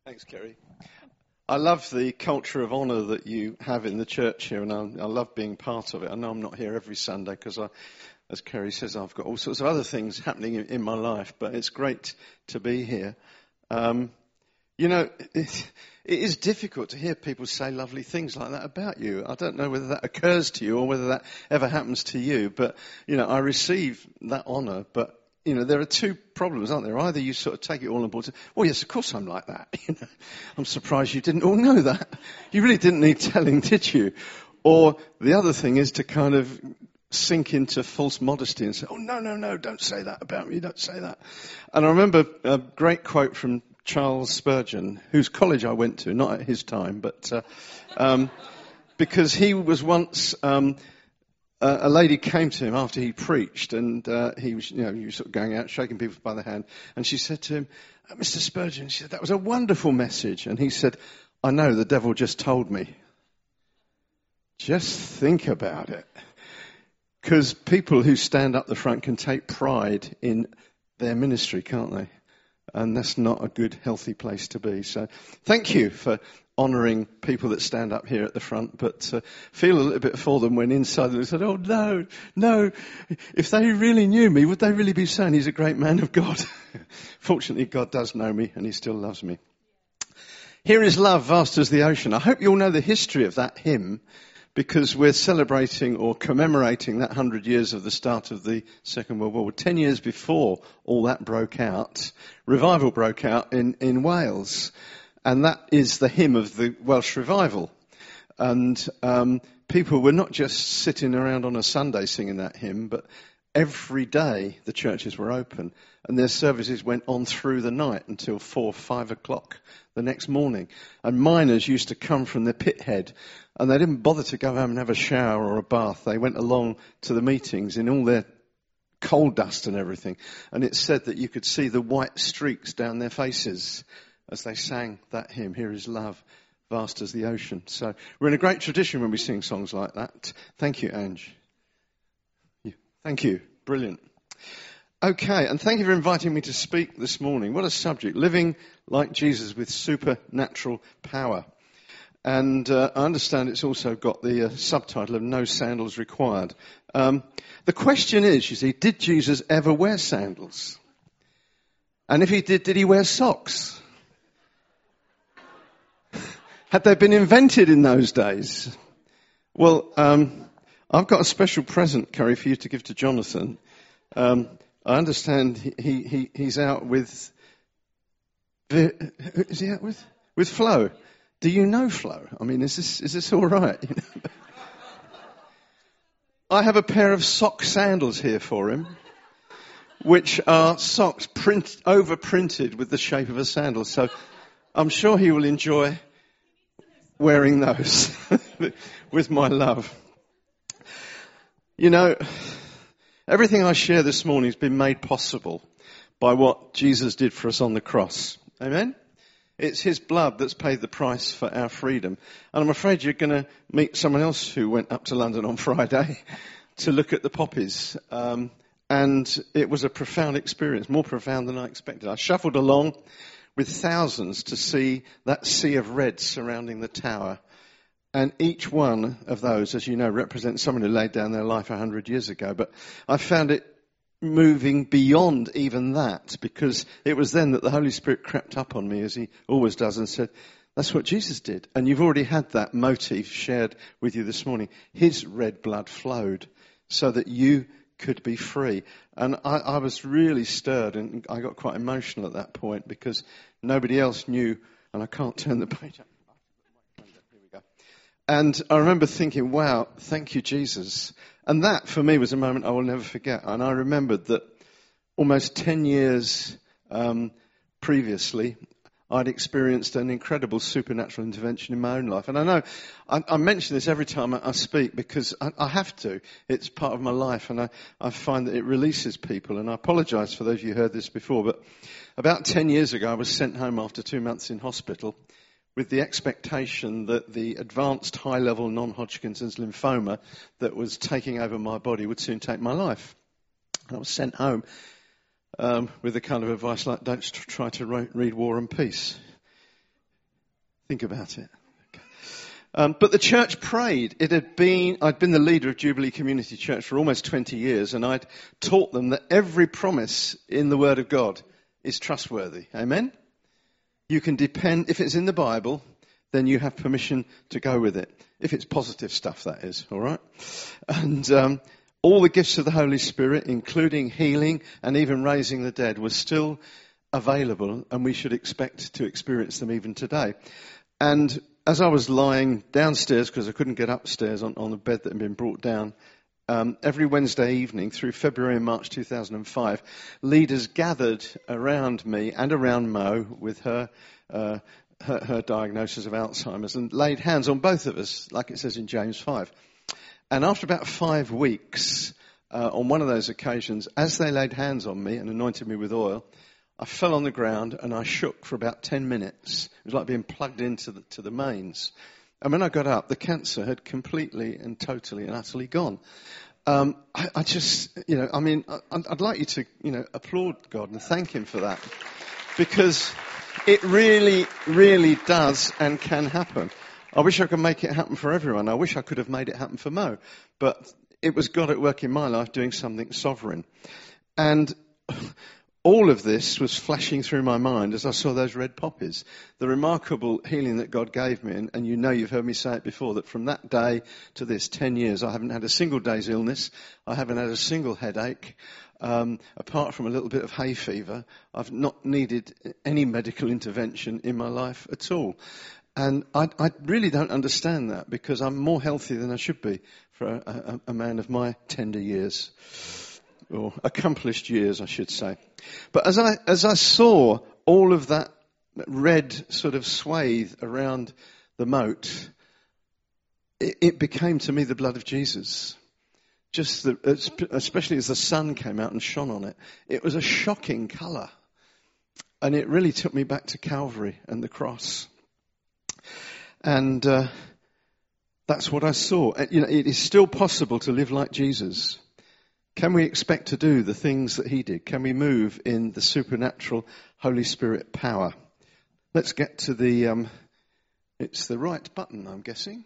Thanks, Kerry. I love the culture of honour that you have in the church here, and I love being part of it. I know I'm not here every Sunday because, as Kerry says, I've got all sorts of other things happening in my life, but it's great to be here. It is difficult to hear people say lovely things like that about you. I don't know whether that occurs to you or whether that ever happens to you, but, I receive that honour, but there are two problems, aren't there? Either you sort of take it all on board and say, well, yes, of course I'm like that. I'm surprised you didn't all know that. You really didn't need telling, did you? Or the other thing is to kind of sink into false modesty and say, oh, no, don't say that about me, don't say that. And I remember a great quote from Charles Spurgeon, whose college I went to, not at his time, but because he was once... a lady came to him after he preached, and he was, he was sort of going out, shaking people by the hand, and she said to him, Mr. Spurgeon, she said, that was a wonderful message. And he said, I know, the devil just told me. Just think about it. Because people who stand up the front can take pride in their ministry, can't they? And that's not a good, healthy place to be. So thank you for honouring people that stand up here at the front, but feel a little bit for them when inside they said, oh, no. If they really knew me, would they really be saying he's a great man of God? Fortunately, God does know me and he still loves me. Here is Love, Vast as the Ocean. I hope you all know the history of that hymn, because we're celebrating or commemorating that 100 years of the start of the Second World War. 10 years before all that broke out, revival broke out in Wales. And that is the hymn of the Welsh revival. And people were not just sitting around on a Sunday singing that hymn, but every day the churches were open. And their services went on through the night until 4, 5 o'clock the next morning. And miners used to come from the pit head, and they didn't bother to go home and have a shower or a bath. They went along to the meetings in all their coal dust and everything. And it said that you could see the white streaks down their faces as they sang that hymn, Here is Love, Vast as the Ocean. So we're in a great tradition when we sing songs like that. Thank you, Ange. Thank you. Brilliant. Okay, and thank you for inviting me to speak this morning. What a subject, living like Jesus with supernatural power. And I understand it's also got the subtitle of No Sandals Required. The question is, you see, did Jesus ever wear sandals? And if he did he wear socks? Had they been invented in those days? Well, I've got a special present, Kerry, for you to give to Jonathan. I understand he's out with... Is he out with? With Flo. Do you know Flo? I mean, is this all right? I have a pair of sock sandals here for him, which are socks overprinted with the shape of a sandal. So I'm sure he will enjoy wearing those with my love. Everything I share this morning has been made possible by what Jesus did for us on the cross. Amen? It's his blood that's paid the price for our freedom. And I'm afraid you're going to meet someone else who went up to London on Friday to look at the poppies. And it was a profound experience, more profound than I expected. I shuffled along with thousands to see that sea of red surrounding the tower. And each one of those, as you know, represents someone who laid down their life 100 years ago. But I found it moving beyond even that, because it was then that the Holy Spirit crept up on me, as he always does, and said, that's what Jesus did. And you've already had that motif shared with you this morning. His red blood flowed so that you could be free. And I was really stirred, and I got quite emotional at that point, because nobody else knew, and I can't turn the page up. Here we go. And I remember thinking, wow, thank you, Jesus. And that, for me, was a moment I will never forget. And I remembered that almost 10 years previously, I'd experienced an incredible supernatural intervention in my own life. And I know I mention this every time I speak, because I have to. It's part of my life, and I find that it releases people. And I apologise for those of you who heard this before, but about 10 years ago I was sent home after 2 months in hospital with the expectation that the advanced high-level non-Hodgkin's lymphoma that was taking over my body would soon take my life. And I was sent home with the kind of advice like, don't try to read War and Peace. Think about it. But the church prayed. I'd been the leader of Jubilee Community Church for almost 20 years, and I'd taught them that every promise in the Word of God is trustworthy. Amen? You can depend, if it's in the Bible, then you have permission to go with it. If it's positive stuff, that is, all right? And all the gifts of the Holy Spirit, including healing and even raising the dead, were still available, and we should expect to experience them even today. And as I was lying downstairs, because I couldn't get upstairs on a bed that had been brought down, every Wednesday evening through February and March 2005, leaders gathered around me and around Mo with her diagnosis of Alzheimer's and laid hands on both of us, like it says in James 5. And after about 5 weeks, on one of those occasions, as they laid hands on me and anointed me with oil, I fell on the ground and I shook for about 10 minutes. It was like being plugged into the mains. And when I got up, the cancer had completely and totally and utterly gone. I just, I'd like you to, applaud God and thank Him for that. Because it really, really does and can happen. I wish I could make it happen for everyone. I wish I could have made it happen for Mo. But it was God at work in my life doing something sovereign. And all of this was flashing through my mind as I saw those red poppies. The remarkable healing that God gave me, and you've heard me say it before, that from that day to this 10 years, I haven't had a single day's illness. I haven't had a single headache. Apart from a little bit of hay fever, I've not needed any medical intervention in my life at all. And I really don't understand that, because I'm more healthy than I should be for a man of my tender years. Or accomplished years, I should say. But as I saw all of that red sort of swathe around the moat, it became to me the blood of Jesus. Especially as the sun came out and shone on it. It was a shocking colour. And it really took me back to Calvary and the cross. And that's what I saw. It is still possible to live like Jesus. Can we expect to do the things that He did? Can we move in the supernatural Holy Spirit power? Let's get to it's the right button, I'm guessing.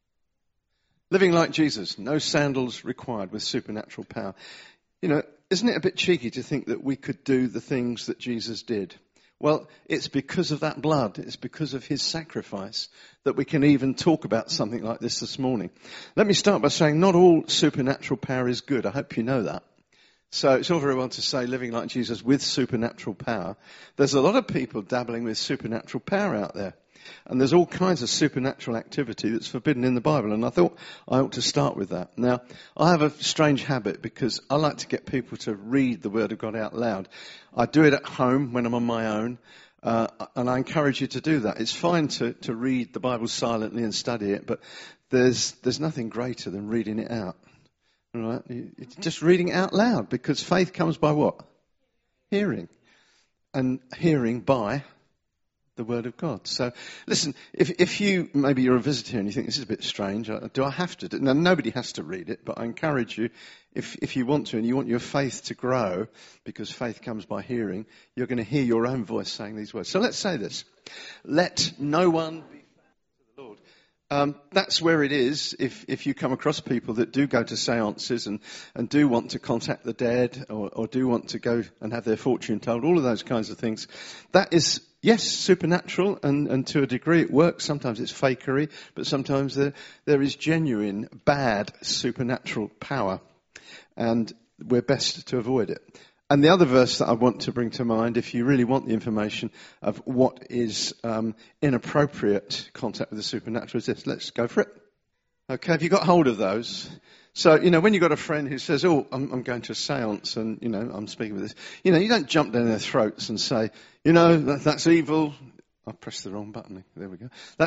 Living like Jesus, no sandals required, with supernatural power. Isn't it a bit cheeky to think that we could do the things that Jesus did? Well, it's because of that blood, it's because of His sacrifice that we can even talk about something like this morning. Let me start by saying not all supernatural power is good. I hope you know that. So it's all very well to say living like Jesus with supernatural power. There's a lot of people dabbling with supernatural power out there. And there's all kinds of supernatural activity that's forbidden in the Bible. And I thought I ought to start with that. Now, I have a strange habit because I like to get people to read the Word of God out loud. I do it at home when I'm on my own. And I encourage you to do that. It's fine to read the Bible silently and study it, but there's nothing greater than reading it out. All right? It's just reading it out loud, because faith comes by what? Hearing. And hearing by the Word of God. So, listen, if maybe you're a visitor and you think this is a bit strange, do I have to? Now, nobody has to read it, but I encourage you, if you want to, and you want your faith to grow, because faith comes by hearing, you're going to hear your own voice saying these words. So let's say this. Let no one be found to the Lord. That's where it is if you come across people that do go to seances and do want to contact the dead or do want to go and have their fortune told, all of those kinds of things. That is, yes, supernatural, and to a degree it works. Sometimes it's fakery, but sometimes there is genuine, bad supernatural power, and we're best to avoid it. And the other verse that I want to bring to mind, if you really want the information of what is inappropriate contact with the supernatural, is this. Let's go for it. Okay, have you got hold of those? So, when you've got a friend who says, I'm going to a seance and, I'm speaking with this, you don't jump down their throats and say, that's evil. I pressed the wrong button. There we go.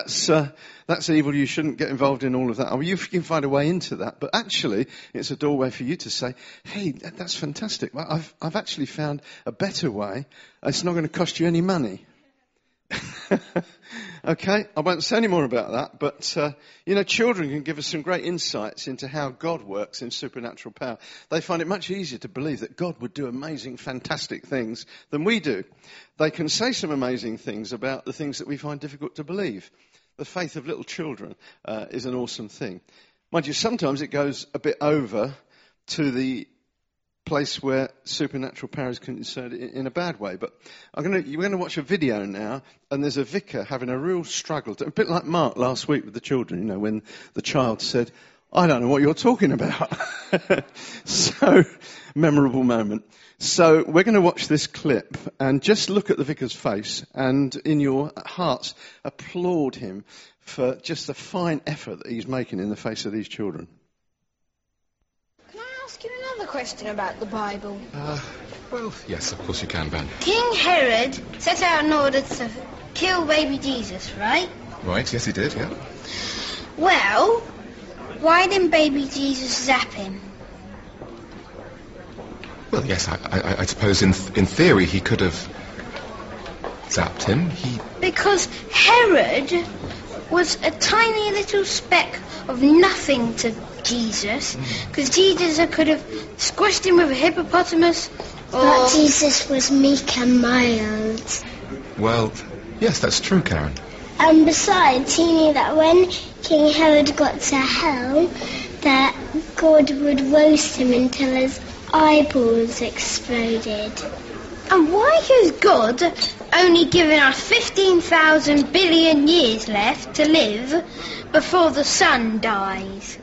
That's evil. You shouldn't get involved in all of that. You can find a way into that, but actually, it's a doorway for you to say, "Hey, that's fantastic. Well, I've actually found a better way. It's not going to cost you any money." Okay, I won't say any more about that, but, children can give us some great insights into how God works in supernatural power. They find it much easier to believe that God would do amazing, fantastic things than we do. They can say some amazing things about the things that we find difficult to believe. The faith of little children is an awesome thing. Mind you, sometimes it goes a bit over to the place where supernatural power is concerned in a bad way. But we're going to watch a video now, and there's a vicar having a real struggle, a bit like Mark last week with the children, when the child said, "I don't know what you're talking about." So, memorable moment. So we're going to watch this clip and just look at the vicar's face, and in your hearts applaud him for just the fine effort that he's making in the face of these children. Ask you another question about the Bible. Well, yes, of course you can, Ben. King Herod set out in order to kill baby Jesus, right? Right, yes he did, yeah. Well, why didn't baby Jesus zap him? Well, yes, I suppose in theory he could have zapped him. Because Herod was a tiny little speck of nothing to Jesus, because Jesus could have squished him with a hippopotamus, But Jesus was meek and mild. Well, yes, that's true, Karen. And besides, he knew that when King Herod got to hell, that God would roast him until his eyeballs exploded. And why has God only given us 15,000 billion years left to live before the sun dies?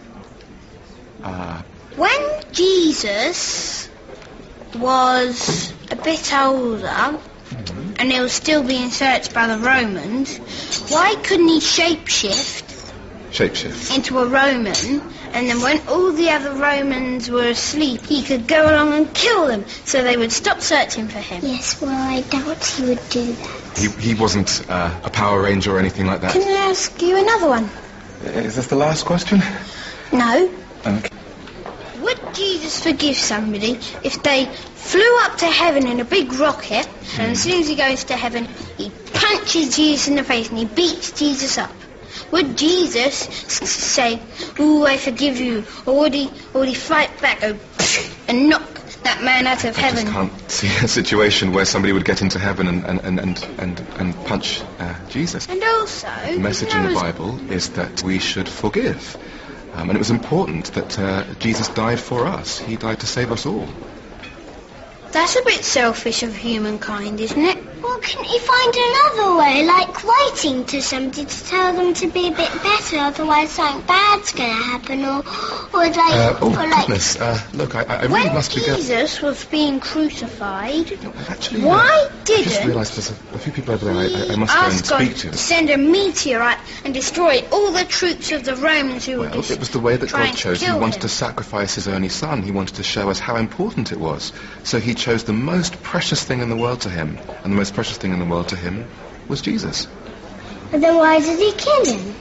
When Jesus was a bit older and he was still being searched by the Romans, why couldn't he shapeshift into a Roman, and then when all the other Romans were asleep, he could go along and kill them so they would stop searching for him? Yes, well, I doubt he would do that. He wasn't a Power Ranger or anything like that. Can I ask you another one? Is this the last question? No. Okay. Would Jesus forgive somebody if they flew up to heaven in a big rocket, and as soon as he goes to heaven, he punches Jesus in the face and he beats Jesus up? Would Jesus say, "Ooh, I forgive you," or would he fight back and knock that man out of heaven? I just can't see a situation where somebody would get into heaven and punch Jesus. And also, The message in the Bible is that we should forgive. And it was important that Jesus died for us. He died to save us all. That's a bit selfish of humankind, isn't it? Well, couldn't you find another way, like writing to somebody to tell them to be a bit better, otherwise something bad's going to happen, or goodness. Look, I really must be When Jesus was being crucified, Actually, why I just didn't realised there's a few people over there I must go and ask God speak to. to send a meteorite and destroy all the troops of the Romans who were Well, it was the way that trying God chose. to He kill wanted him? to sacrifice his only son. He wanted to show us how important it was. So he chose the most precious thing in the world to him. And the most precious thing in the world to him was Jesus. And then why did he kill him?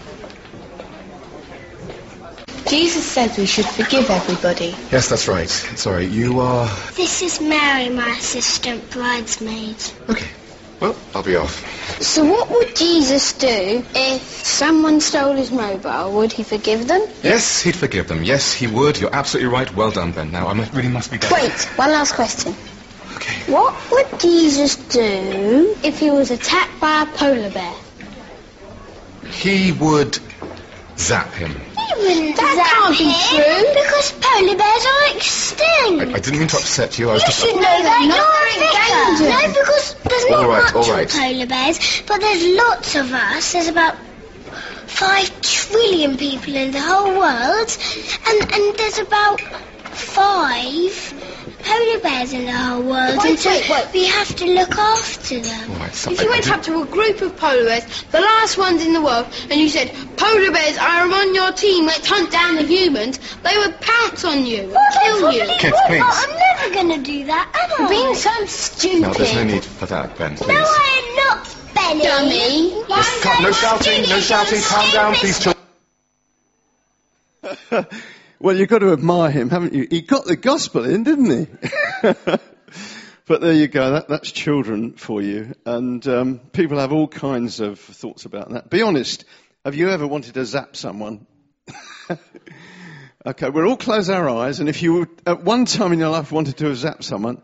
Jesus said we should forgive everybody. Yes, that's right. Sorry, you are... This is Mary, my assistant bridesmaid. Okay. Well, I'll be off. So what would Jesus do if someone stole his mobile? Would he forgive them? Yes, he'd forgive them. Yes, he would. You're absolutely right. Well done, Ben. Now, really must be going. Wait, one last question. Okay. What would Jesus do if he was attacked by a polar bear? He would zap him. That can't be true. Because polar bears are extinct. I didn't mean to upset you. I was You just... should know that. You're a vicar. No, because there's not All much right. of polar bears, but there's lots of us. There's about 5 trillion people in the whole world, and there's about 5 polar bears in the whole world. Wait, and so wait. we have to look after them. All right, so If you went up to a group of polar bears, the last ones in the world, and you said, "Polar bears, I am on your team, let's hunt down the humans," they would pounce on you and kill you. Kids, please. I'm never going to do that, am I? Being so stupid. No, there's no need for that, Ben, please. No, I am not, Benny. Dummy. No shouting. Calm down, please, children. Well, you've got to admire him, haven't you? He got the gospel in, didn't he? But there you go. That's children for you. And people have all kinds of thoughts about that. Be honest. Have you ever wanted to zap someone? Okay, we'll all close our eyes. And if you at one time in your life wanted to zap someone...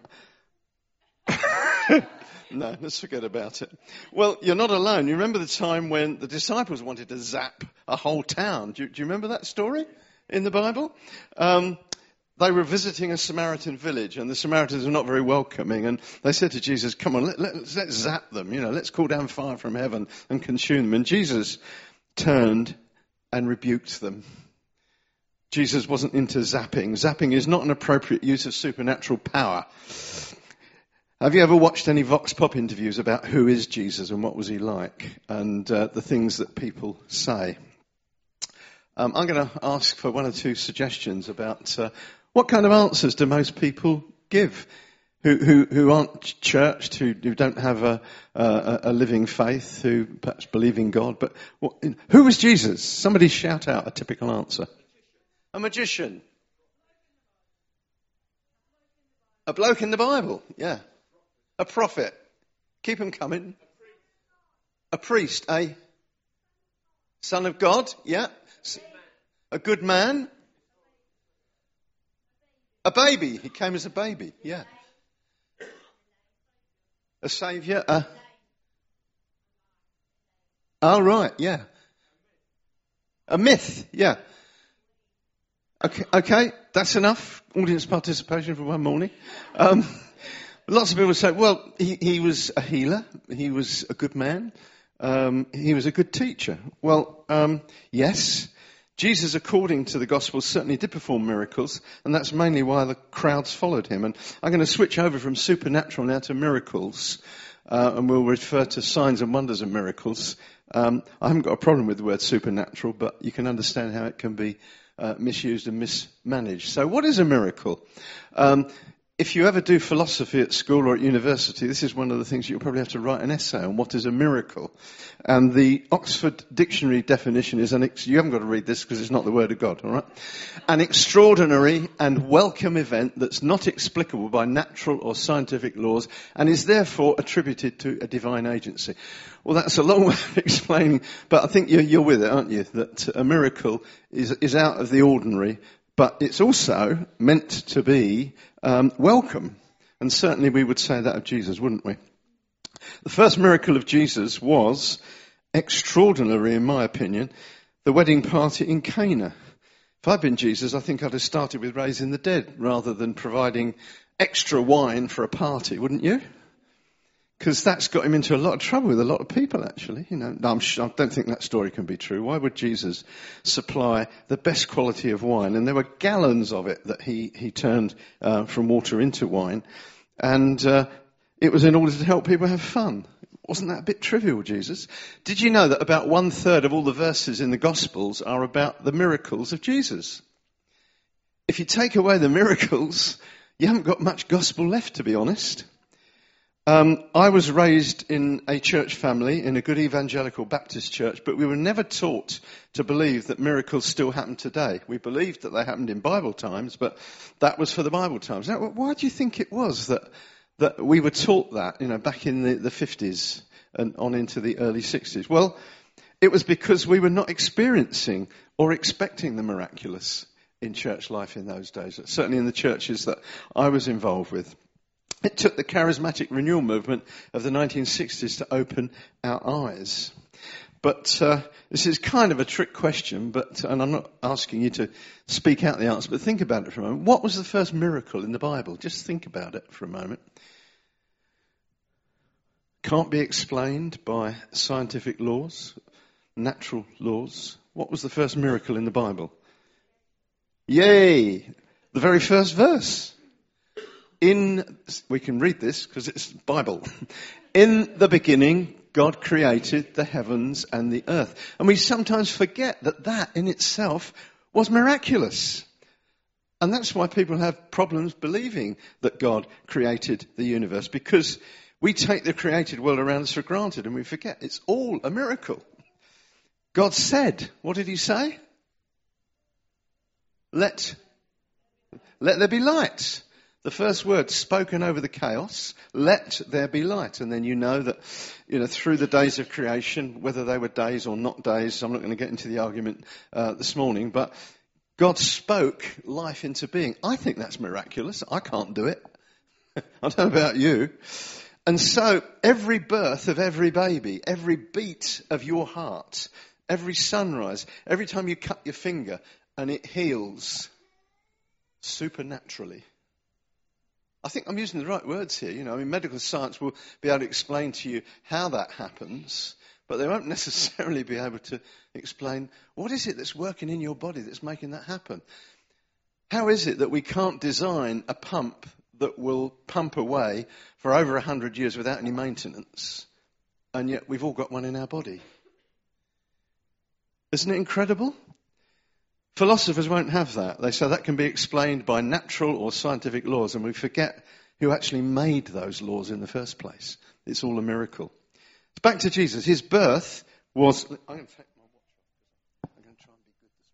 No, let's forget about it. Well, you're not alone. You remember the time when the disciples wanted to zap a whole town. Do you remember that story in the Bible? They were visiting a Samaritan village, and the Samaritans were not very welcoming. And they said to Jesus, come on, let's zap them. Let's call down fire from heaven and consume them. And Jesus turned and rebuked them. Jesus wasn't into zapping. Zapping is not an appropriate use of supernatural power. Have you ever watched any Vox Pop interviews about who is Jesus and what was he like, and the things that people say? I'm going to ask for one or two suggestions about what kind of answers do most people give who aren't churched, who don't have a living faith, who perhaps believe in God. But who was Jesus? Somebody shout out a typical answer. A magician. A bloke in the Bible, yeah. A prophet. Keep them coming. A priest, a son of God, yeah. A good man. A baby. He came as a baby, yeah. A saviour. Oh, right, yeah. A myth, yeah. Okay, that's enough. Audience participation for one morning. Lots of people say, well, he was a healer, he was a good man, he was a good teacher. Well, yes, Jesus, according to the Gospels, certainly did perform miracles, and that's mainly why the crowds followed him. And I'm going to switch over from supernatural now to miracles, and we'll refer to signs and wonders and miracles. I haven't got a problem with the word supernatural, but you can understand how it can be misused and mismanaged. So what is a miracle? If you ever do philosophy at school or at university, this is one of the things you'll probably have to write an essay on. What is a miracle? And the Oxford Dictionary definition is, you haven't got to read this because it's not the word of God, all right? An extraordinary and welcome event that's not explicable by natural or scientific laws and is therefore attributed to a divine agency. Well, that's a long way of explaining, but I think you're with it, aren't you? That a miracle is out of the ordinary, but it's also meant to be welcome. And certainly we would say that of Jesus, wouldn't we? The first miracle of Jesus was extraordinary, in my opinion, the wedding party in Cana. If I'd been Jesus, I think I'd have started with raising the dead rather than providing extra wine for a party, wouldn't you? Because that's got him into a lot of trouble with a lot of people, actually. I don't think that story can be true. Why would Jesus supply the best quality of wine? And there were gallons of it that he turned from water into wine. And it was in order to help people have fun. Wasn't that a bit trivial, Jesus? Did you know that about 1/3 of all the verses in the Gospels are about the miracles of Jesus? If you take away the miracles, you haven't got much gospel left, to be honest. I was raised in a church family, in a good evangelical Baptist church, but we were never taught to believe that miracles still happen today. We believed that they happened in Bible times, but that was for the Bible times. Now, why do you think it was that we were taught that, back in the 50s and on into the early 60s? Well, it was because we were not experiencing or expecting the miraculous in church life in those days, certainly in the churches that I was involved with. It took the charismatic renewal movement of the 1960s to open our eyes. But this is kind of a trick question, and I'm not asking you to speak out the answer, but think about it for a moment. What was the first miracle in the Bible? Just think about it for a moment. Can't be explained by scientific laws, natural laws. What was the first miracle in the Bible? Yay! The very first verse. We can read this because it's Bible. In the beginning, God created the heavens and the earth. And we sometimes forget that in itself was miraculous. And that's why people have problems believing that God created the universe, because we take the created world around us for granted and we forget it's all a miracle. God said, what did he say? Let there be light. The first word spoken over the chaos, let there be light. And then you know that, through the days of creation, whether they were days or not days, I'm not going to get into the argument this morning, but God spoke life into being. I think that's miraculous. I can't do it. I don't know about you. And so every birth of every baby, every beat of your heart, every sunrise, every time you cut your finger and it heals supernaturally. I think I'm using the right words here. Medical science will be able to explain to you how that happens, but they won't necessarily be able to explain what is it that's working in your body that's making that happen. How is it that we can't design a pump that will pump away for over 100 years without any maintenance, and yet we've all got one in our body? Isn't it incredible? Philosophers won't have that. They say that can be explained by natural or scientific laws, and we forget who actually made those laws in the first place. It's all a miracle. Back to Jesus. His birth was... I'm going to take my watch off. I'm going to try and be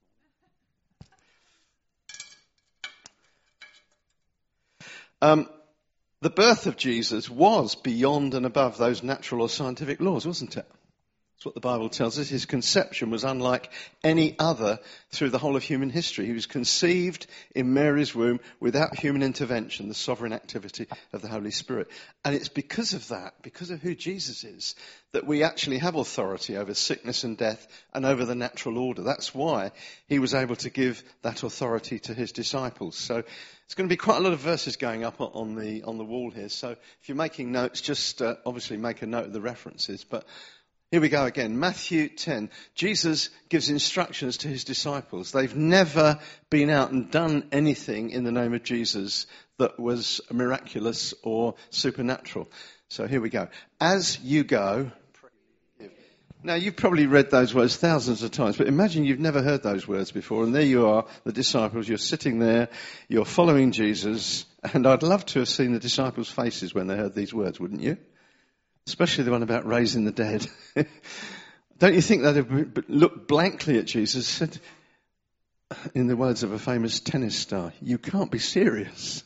good this morning. The birth of Jesus was beyond and above those natural or scientific laws, wasn't it? That's what the Bible tells us. His conception was unlike any other through the whole of human history. He was conceived in Mary's womb without human intervention, the sovereign activity of the Holy Spirit. And it's because of that, because of who Jesus is, that we actually have authority over sickness and death and over the natural order. That's why he was able to give that authority to his disciples. So it's going to be quite a lot of verses going up on the wall here. So if you're making notes, just obviously make a note of the references. But here we go again. Matthew 10. Jesus gives instructions to his disciples. They've never been out and done anything in the name of Jesus that was miraculous or supernatural. So here we go. As you go. Now, you've probably read those words thousands of times, but imagine you've never heard those words before, and there you are, the disciples, you're sitting there, you're following Jesus, and I'd love to have seen the disciples' faces when they heard these words, wouldn't you? Especially the one about raising the dead. Don't you think they'd have looked blankly at Jesus, said, in the words of a famous tennis star, "You can't be serious."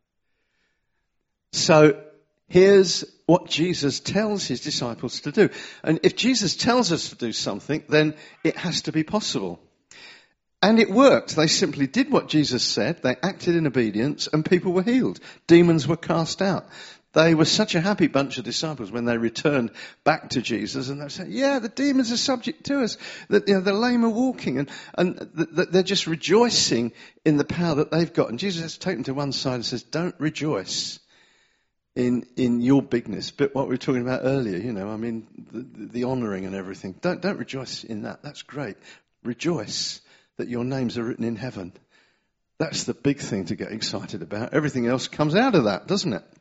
So here's what Jesus tells his disciples to do. And if Jesus tells us to do something, then it has to be possible. And it worked. They simply did what Jesus said. They acted in obedience and people were healed. Demons were cast out. They were such a happy bunch of disciples when they returned back to Jesus, and they said, "Yeah, the demons are subject to us. That the lame are walking, and they're just rejoicing in the power that they've got." And Jesus has to take them to one side and says, "Don't rejoice in your bigness." But what we were talking about earlier, the honouring and everything. Don't rejoice in that. That's great. Rejoice that your names are written in heaven. That's the big thing to get excited about. Everything else comes out of that, doesn't it?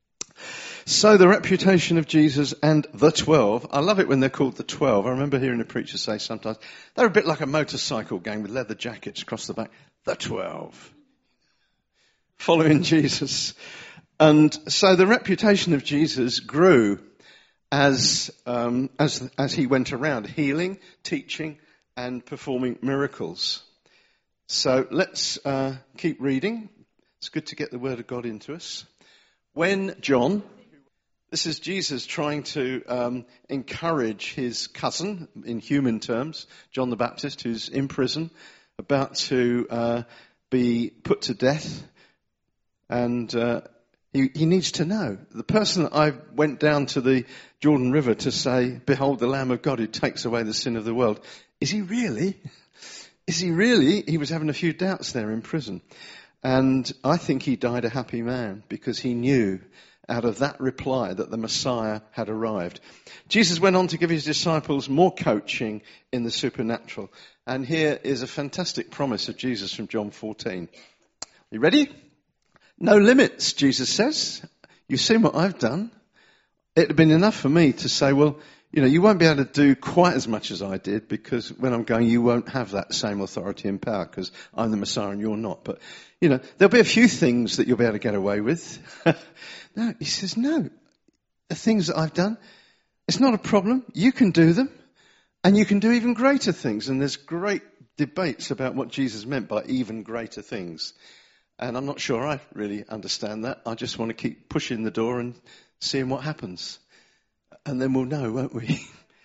So the reputation of Jesus and the 12, I love it when they're called the 12. I remember hearing a preacher say sometimes, they're a bit like a motorcycle gang with leather jackets across the back. The 12. Following Jesus. And so the reputation of Jesus grew as he went around healing, teaching and performing miracles. So let's keep reading. It's good to get the word of God into us. When John, this is Jesus trying to encourage his cousin, in human terms, John the Baptist, who's in prison, about to be put to death. And he needs to know. The person that I went down to the Jordan River to say, "Behold the Lamb of God who takes away the sin of the world." Is he really? Is he really? He was having a few doubts there in prison. And I think he died a happy man because he knew out of that reply that the Messiah had arrived. Jesus went on to give his disciples more coaching in the supernatural. And here is a fantastic promise of Jesus from John 14. You ready? No limits, Jesus says. You've seen what I've done. It would have been enough for me to say, well, you won't be able to do quite as much as I did because when I'm going, you won't have that same authority and power because I'm the Messiah and you're not. But, there'll be a few things that you'll be able to get away with. No, he says, no. The things that I've done, it's not a problem. You can do them and you can do even greater things. And there's great debates about what Jesus meant by even greater things. And I'm not sure I really understand that. I just want to keep pushing the door and seeing what happens. And then we'll know, won't we?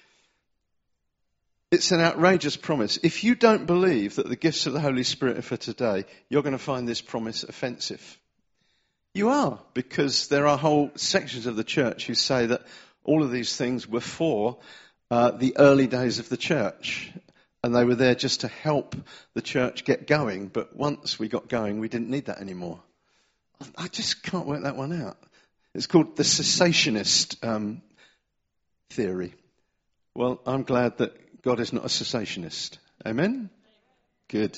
It's an outrageous promise. If you don't believe that the gifts of the Holy Spirit are for today, you're going to find this promise offensive. You are, because there are whole sections of the church who say that all of these things were for the early days of the church. And they were there just to help the church get going. But once we got going, we didn't need that anymore. I just can't work that one out. It's called the cessationist theory. Well, I'm glad that God is not a cessationist. Amen? Good.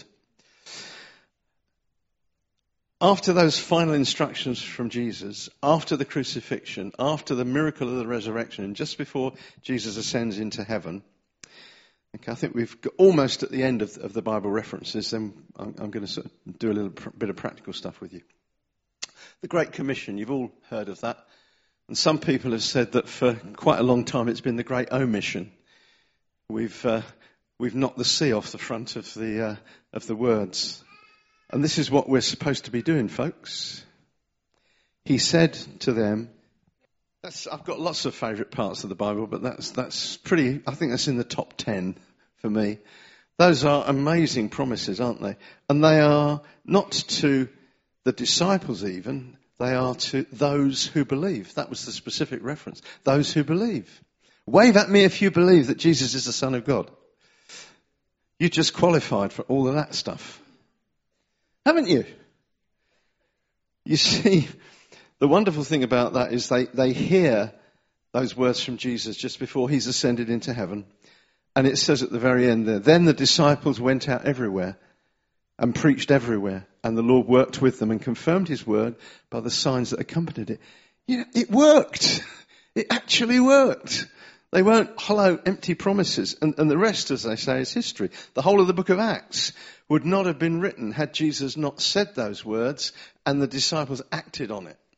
After those final instructions from Jesus, after the crucifixion, after the miracle of the resurrection, and just before Jesus ascends into heaven, okay, I think we've got almost at the end of the Bible references, then I'm going to sort of do a little bit of practical stuff with you. The Great Commission, you've all heard of that. And some people have said that for quite a long time it's been the Great Omission. We've knocked the C off the front of the words. And this is what we're supposed to be doing, folks. He said to them, I've got lots of favourite parts of the Bible, but that's pretty, I think that's in the top 10 for me. Those are amazing promises, aren't they? And they are not to the disciples even, they are to those who believe. That was the specific reference. Those who believe. Wave at me if you believe that Jesus is the Son of God. You just qualified for all of that stuff. Haven't you? You see, the wonderful thing about that is they hear those words from Jesus just before he's ascended into heaven. And it says at the very end there, then the disciples went out everywhere and preached everywhere. And the Lord worked with them and confirmed his word by the signs that accompanied it. You know, it worked. It actually worked. They weren't hollow, empty promises. And the rest, as they say, is history. The whole of the book of Acts would not have been written had Jesus not said those words and the disciples acted on it.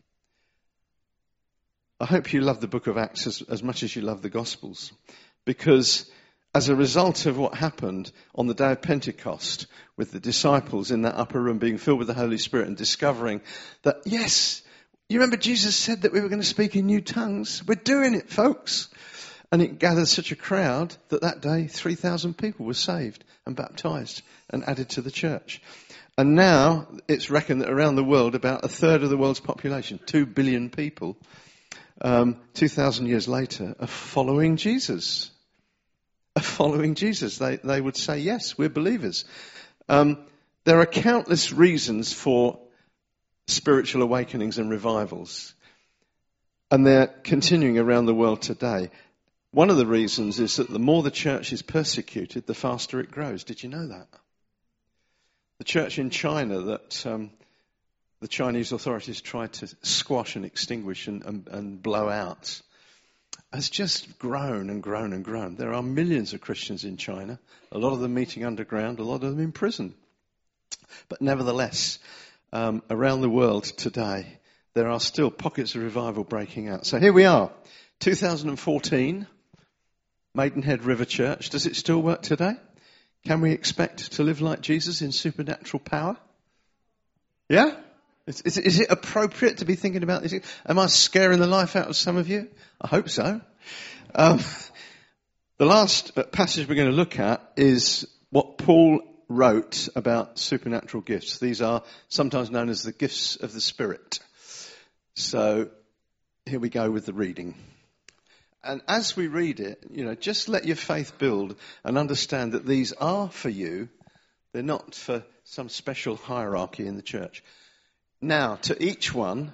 I hope you love the book of Acts as much as you love the Gospels. Because as a result of what happened on the day of Pentecost with the disciples in that upper room being filled with the Holy Spirit and discovering that, yes, you remember Jesus said that we were going to speak in new tongues? We're doing it, folks. And it gathered such a crowd that day 3,000 people were saved and baptized and added to the church. And now it's reckoned that around the world, about a third of the world's population, 2 billion people, 2,000 years later, are following Jesus. Are following Jesus. They would say, yes, we're believers. There are countless reasons for spiritual awakenings and revivals. And they're continuing around the world today. One of the reasons is that the more the church is persecuted, the faster it grows. Did you know that? The church in China that the Chinese authorities tried to squash and extinguish and blow out has just grown and grown and grown. There are millions of Christians in China, a lot of them meeting underground, a lot of them in prison. But nevertheless, around the world today, there are still pockets of revival breaking out. So here we are, 2014. Maidenhead River Church. Does it still work today? Can we expect to live like Jesus in supernatural power? Yeah? Is it appropriate to be thinking about this? Am I scaring the life out of some of you? I hope so. The last passage we're going to look at is what Paul wrote about supernatural gifts. These are sometimes known as the gifts of the Spirit. So here we go with the reading. And as we read it, just let your faith build and understand that these are for you. They're not for some special hierarchy in the church. Now, to each one,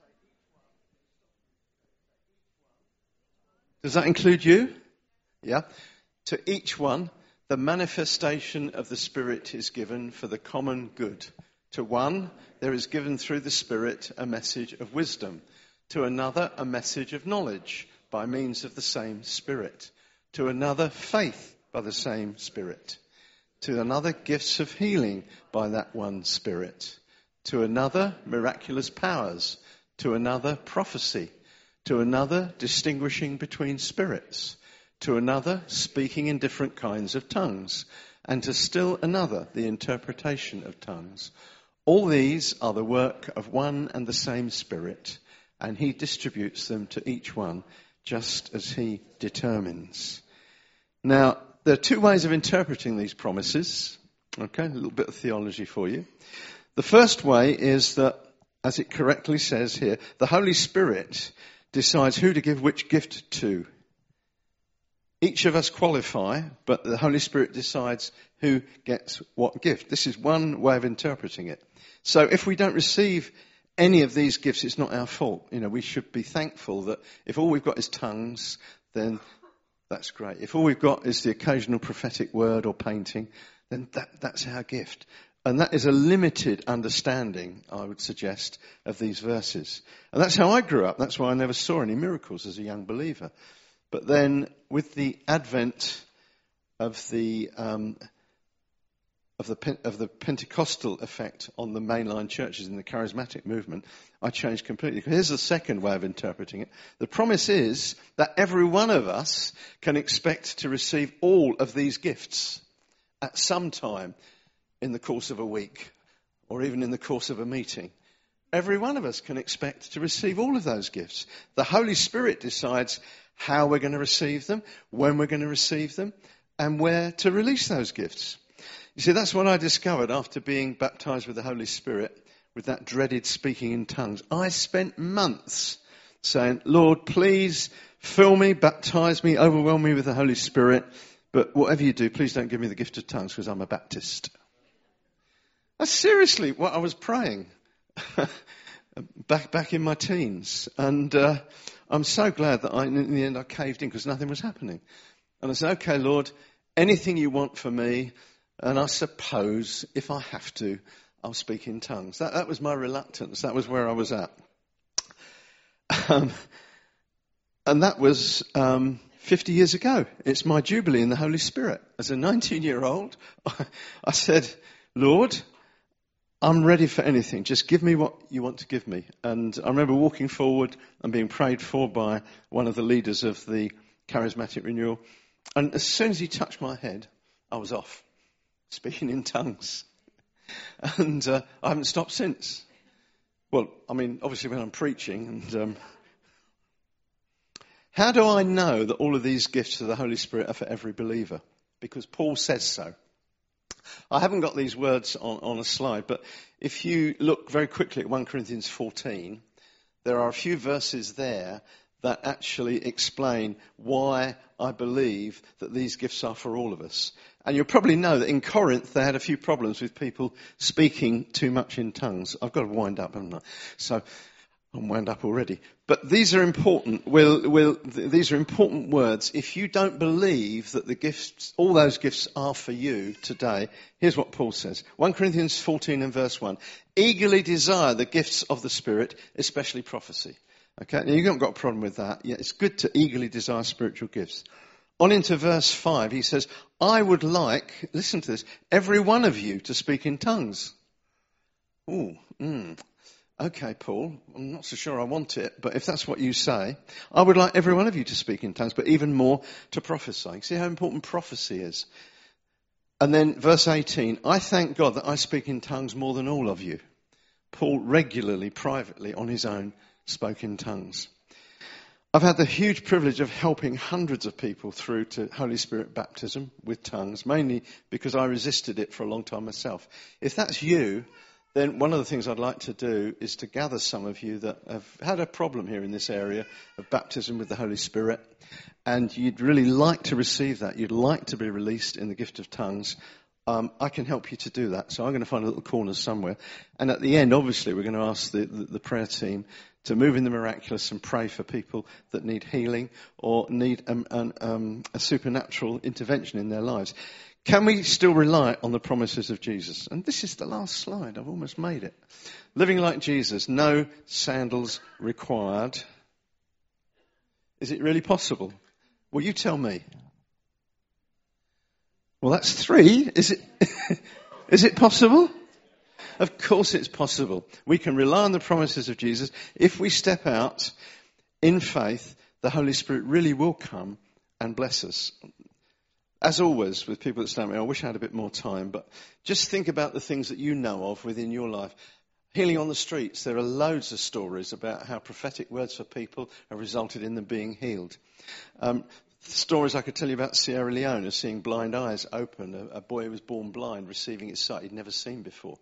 does that include you? Yeah. To each one, the manifestation of the Spirit is given for the common good. To one, there is given through the Spirit a message of wisdom. To another, a message of knowledge by means of the same Spirit. To another, faith by the same Spirit. To another, gifts of healing by that one Spirit. To another, miraculous powers. To another, prophecy. To another, distinguishing between spirits. To another, speaking in different kinds of tongues. And to still another, the interpretation of tongues. All these are the work of one and the same Spirit, and he distributes them to each one just as he determines. Now, there are two ways of interpreting these promises. Okay, a little bit of theology for you. The first way is that, as it correctly says here, the Holy Spirit decides who to give which gift to. Each of us qualify, but the Holy Spirit decides who gets what gift. This is one way of interpreting it. So if we don't receive any of these gifts, it's not our fault. We should be thankful that if all we've got is tongues, then that's great. If all we've got is the occasional prophetic word or painting, then that's our gift. And that is a limited understanding, I would suggest, of these verses. And that's how I grew up. That's why I never saw any miracles as a young believer. But then, with the advent of the Pentecostal effect on the mainline churches in the charismatic movement, I changed completely. Here's the second way of interpreting it. The promise is that every one of us can expect to receive all of these gifts at some time in the course of a week, or even in the course of a meeting. Every one of us can expect to receive all of those gifts. The Holy Spirit decides how we're going to receive them, when we're going to receive them, and where to release those gifts. You see, that's what I discovered after being baptized with the Holy Spirit, with that dreaded speaking in tongues. I spent months saying, Lord, please fill me, baptize me, overwhelm me with the Holy Spirit, but whatever you do, please don't give me the gift of tongues because I'm a Baptist. That's seriously what I was praying back in my teens. And I'm so glad that in the end I caved in because nothing was happening. And I said, okay, Lord, anything you want for me, and I suppose if I have to, I'll speak in tongues. That was my reluctance. That was where I was at. And that was 50 years ago. It's my Jubilee in the Holy Spirit. As a 19-year-old, I said, Lord, I'm ready for anything. Just give me what you want to give me. And I remember walking forward and being prayed for by one of the leaders of the charismatic renewal. And as soon as he touched my head, I was off, speaking in tongues. And I haven't stopped since. Well, I mean, obviously when I'm preaching. And how do I know that all of these gifts of the Holy Spirit are for every believer? Because Paul says so. I haven't got these words on a slide, but if you look very quickly at 1 Corinthians 14, there are a few verses there that actually explain why I believe that these gifts are for all of us. And you'll probably know that in Corinth they had a few problems with people speaking too much in tongues. I've got to wind up, haven't I? So I'm wound up already. But these are important. These are important words. If you don't believe that the gifts, all those gifts are for you today, here's what Paul says. 1 Corinthians 14 and verse 1. Eagerly desire the gifts of the Spirit, especially prophecy. Okay, now you haven't got a problem with that. Yeah, it's good to eagerly desire spiritual gifts. On into verse 5, he says, I would like, listen to this, every one of you to speak in tongues. Okay, Paul, I'm not so sure I want it, but if that's what you say, I would like every one of you to speak in tongues, but even more to prophesy. See how important prophecy is? And then verse 18, I thank God that I speak in tongues more than all of you. Paul regularly, privately, on his own, spoke in tongues. I've had the huge privilege of helping hundreds of people through to Holy Spirit baptism with tongues, mainly because I resisted it for a long time myself. If that's you, then one of the things I'd like to do is to gather some of you that have had a problem here in this area of baptism with the Holy Spirit, and you'd really like to receive that. You'd like to be released in the gift of tongues. I can help you to do that. So I'm going to find a little corner somewhere. And at the end, obviously, we're going to ask the prayer team to move in the miraculous and pray for people that need healing or need a supernatural intervention in their lives. Can we still rely on the promises of Jesus? And this is the last slide. I've almost made it. Living like Jesus, no sandals required. Is it really possible? Well, you tell me. Well, that's 3. Is it? Is it possible? Of course it's possible. We can rely on the promises of Jesus. If we step out in faith, the Holy Spirit really will come and bless us. as always, with people that stand me, I wish I had a bit more time, but just think about the things that you know of within your life. Healing on the streets, there are loads of stories about how prophetic words for people have resulted in them being healed. Stories I could tell you about Sierra Leone of seeing blind eyes open, a boy who was born blind receiving his sight he'd never seen before.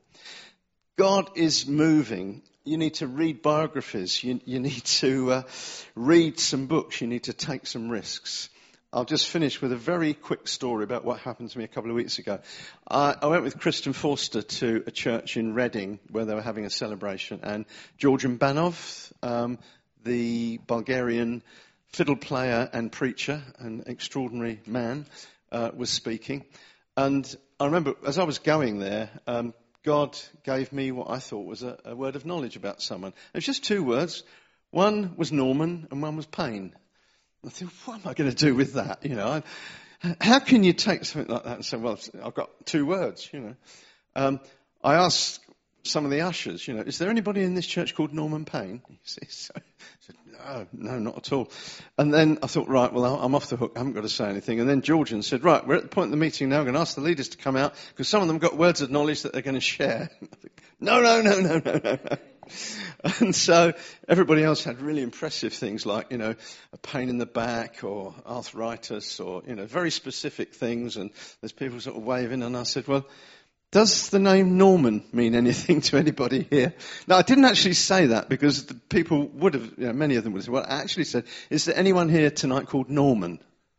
God is moving. You need to read biographies. You need to read some books. You need to take some risks. I'll just finish with a very quick story about what happened to me a couple of weeks ago. I went with Kristen Forster to a church in Reading where they were having a celebration, and Georgian Banov, the Bulgarian fiddle player and preacher, an extraordinary man, was speaking. And I remember as I was going there, God gave me what I thought was a word of knowledge about someone. It was just 2 words. One was Norman and one was pain. I thought, what am I going to do with that? You know, how can you take something like that and say, well, I've got 2 words, you know. I asked some of the ushers, you know, is there anybody in this church called Norman Payne? He said, no, not at all. And then I thought, right, well, I'm off the hook. I haven't got to say anything. And then Georgian said, right, we're at the point of the meeting now. We're going to ask the leaders to come out because some of them got words of knowledge that they're going to share. I think, no. And so everybody else had really impressive things like, you know, a pain in the back or arthritis or, you know, very specific things. And there's people sort of waving. And I said, well, does the name Norman mean anything to anybody here? Now, I didn't actually say that because the people would have, you know, many of them would have said, well, I actually said, is there anyone here tonight called Norman?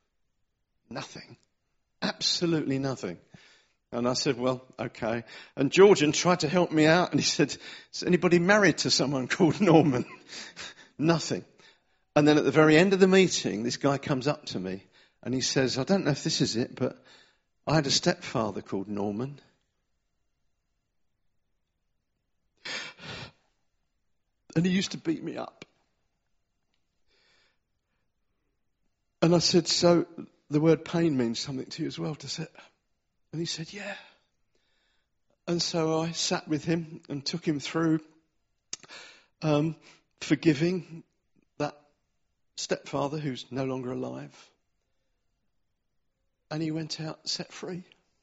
Nothing. Absolutely nothing. And I said, well, okay. And Georgian tried to help me out and he said, is anybody married to someone called Norman? Nothing. And then at the very end of the meeting, this guy comes up to me and he says, I don't know if this is it, but I had a stepfather called Norman. And he used to beat me up. And I said, so the word pain means something to you as well, does it? And he said, yeah. And so I sat with him and took him through forgiving that stepfather who's no longer alive. And he went out set free.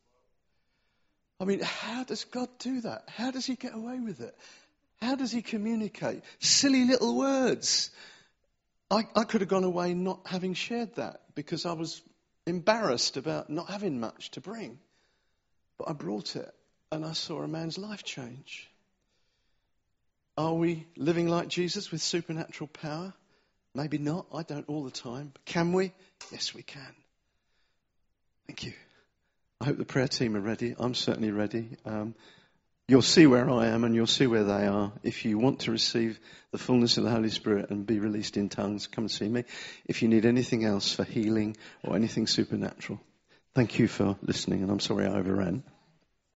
I mean, how does God do that? How does he get away with it? How does he communicate? Silly little words. I could have gone away not having shared that because I was embarrassed about not having much to bring. But I brought it and I saw a man's life change. Are we living like Jesus with supernatural power? Maybe not. I don't all the time. But can we? Yes, we can. Thank you. I hope the prayer team are ready. I'm certainly ready. You'll see where I am and you'll see where they are. If you want to receive the fullness of the Holy Spirit and be released in tongues, come and see me. If you need anything else for healing or anything supernatural, thank you for listening, and I'm sorry I overran.